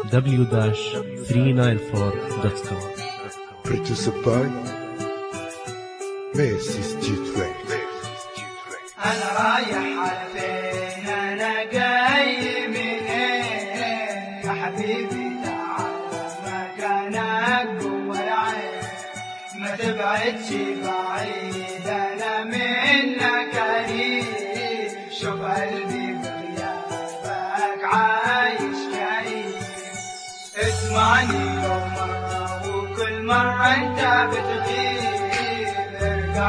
www.394.com. Produced by Messi Studio. أنا رايح على فين أنا جاي منين يا حبيبي تعال مكانك جوا العين ما تبعدش بعيد أنا منك قريب شوف قلبي بغيابك عايش كئيب اسمعني لو مرة وكل مرة أنت بتغيب ارجع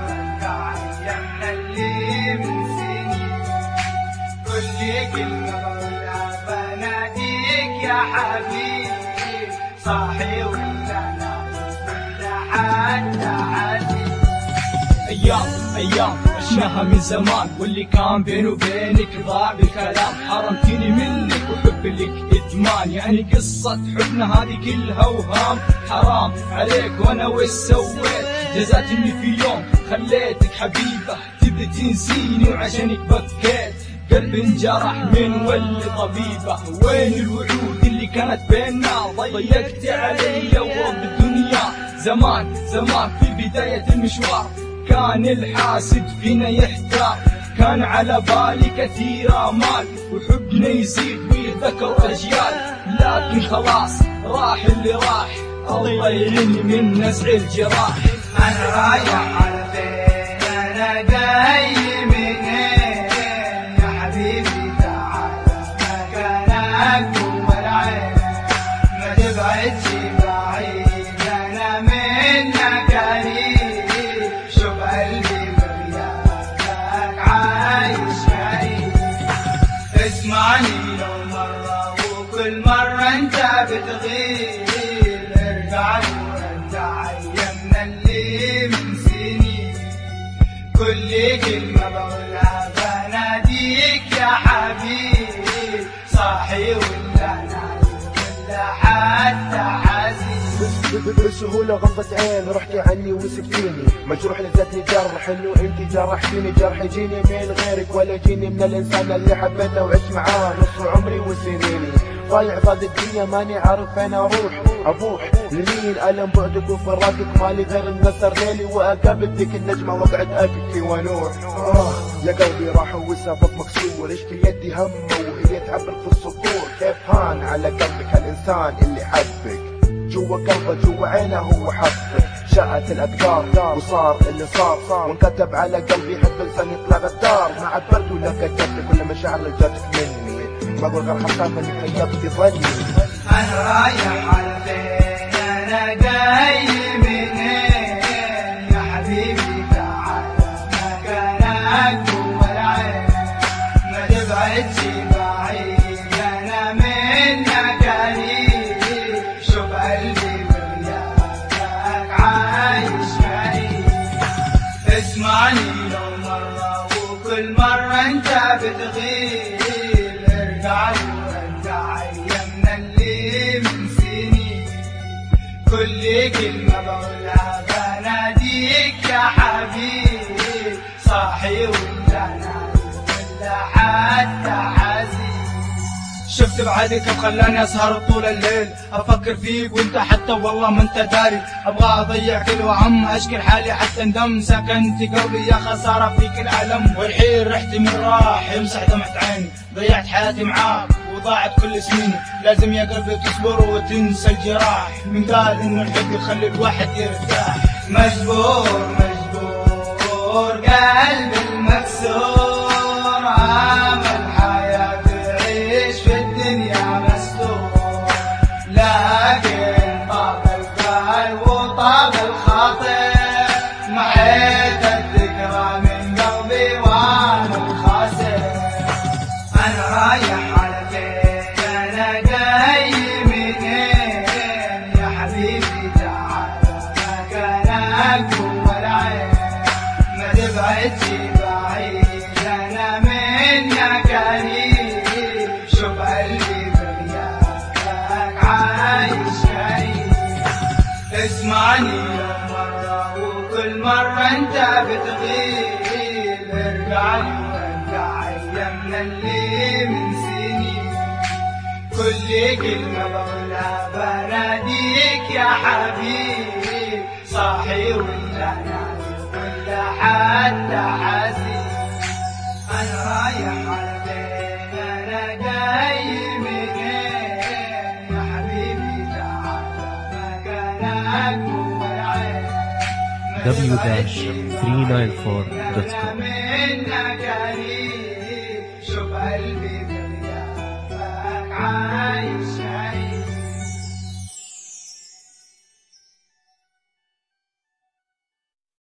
يمنا اللي من سنين كل كلمة بقولها بناديك يا حبيبي صاحي ولا نايم ولا حتى حزين أيام عشناها من زمان واللي كان بيني وبينك ضاع بالكلام حرمتيني منك وحب لك إدمان يعني قصة حبنا هذه كلها وهام حرام عليك وأنا وش سويت جزات إني في يوم خليتك حبيبة تبي تنسيني وعشانك بكيت قلبي انجرح من ولي طبيبة وين الوعود اللي كانت بيننا ضيقت علي وبالدنيا زمان في بداية المشوار كان الحاسد فينا يحتار كان على بالي كثير آمال وحبنا يزيد ويتذكر أجيال لكن خلاص راح اللي راح الله يعيني من نزع الجراح أنا رايح على فين أنا جاي منين يا حبيبي تعال مكانك جوا العين ما تبعدش بعيد أنا منك قريب شوف قلبي بغيابك عايش كئيب اسمعني لو مرة وكل مرة أنت بتغيب ارجع يمنا اللي من سنين كل كلمة بقولها بناديك يا حبيبي صاحي ولا نايم ولا حتى حزين بسهولة غمضة عين رحتي عني وسبتيني مجروح لذاتني جرح انه انت جرحتيني جرح يجيني من غيرك ولا يجيني من الانسان اللي حبيته وعشت معاه نص عمري وسنيني ضايع ضاد الدنيا ماني عارف انا ابوح لمين الم بعدك وفراقك مالي غير النسر ليلي واقابل ذيك النجمه وقعد ابكي ونوح يا قلبي راح وسبب مكسور اشكي يدي همه وهي تعبر في السطور كيف هان على قلبك هالانسان اللي حبك جوا قلبه جوا عينه هو حبك شاءت الاقدار وصار اللي صار وانكتب على قلبي حب انسان يطلع غدار ما عبرت ولا كتبت كل مشاعر اللي جاتك مني ما اقول غير حسام انك غيبتي ظني انا رايح على فين انا جاي منين يا حبيبي تعال مكانك جوا العين ما تبعدش بعيد انا منك قريب شوف قلبي بغيابك عايش كئيب اسمعني لو مرة وكل مرة انت بتغيب ارجع يمنا اللي من سنين كل كلمة بقولها بناديك يا حبيبي صاحي ولا نايم ولا حتى حزين شفت بعدك وخلاني اسهر طول الليل افكر فيك وانت حتى والله ما انت داري ابغى اضيع كل وعم اشكي حالي حتى اندم سكنت قلبي يا خساره فيك الالم والحين رحتي من راح يمسح دمعة عيني ضيعت حياتي معاك وضاعت كل سنيني لازم يا قلبي تصبر وتنسى الجراح من قال انه الحب يخلي الواحد يرتاح مجبور قلبي المكسور عامل حياتي يعيش في الدنيا مستور لكن طاب البال وطاب الخاطر محيت الذكرى من قلبي وانا الخاسر انا رايح على فين انا جاي منين يا حبيبي تعال مكانك جوا العين ما تبعدش بعيد انا منك قريب شوف قلبي بغيابك عايش كئيب اسمعني لو مرة وكل مرة انت بتغيب ارجع يمنا اللي من سنين كل كلمة بقولها بناديك يا حبيب، صاحي ولا نايم ولا حتى حزين. أنا رايح على فين، أنا جاي منين، يا حبيبي تعال مكانك جوا العين. w-394.com. منك قريب، شوف قلبي بغيابك عايش عايش.